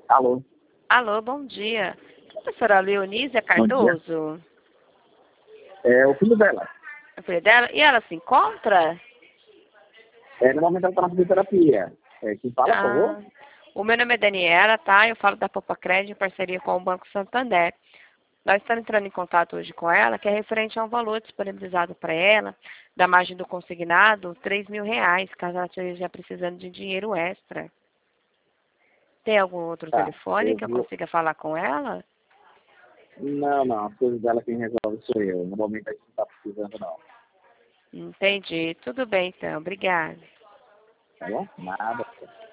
Alô, Alô, bom dia. Professora Leonísia bom dia. Cardoso, É o filho dela. a filha dela, e ela se encontra? No momento ela está na fisioterapia. Quem fala, por favor? Ah, o meu nome é Daniela, tá? Eu falo da Poupa Crédito em parceria com o Banco Santander. Nós estamos entrando em contato hoje com ela, que é referente a um valor disponibilizado para ela, da margem do consignado, R$ 3.000, caso ela esteja precisando de dinheiro extra. Tem algum outro Tá. telefone Eu que eu vou. consiga falar com ela? Não, as coisas dela quem resolve sou eu. No momento a gente não está precisando, não. Entendi. Tudo bem, então. Obrigada. Tá bom? Nada.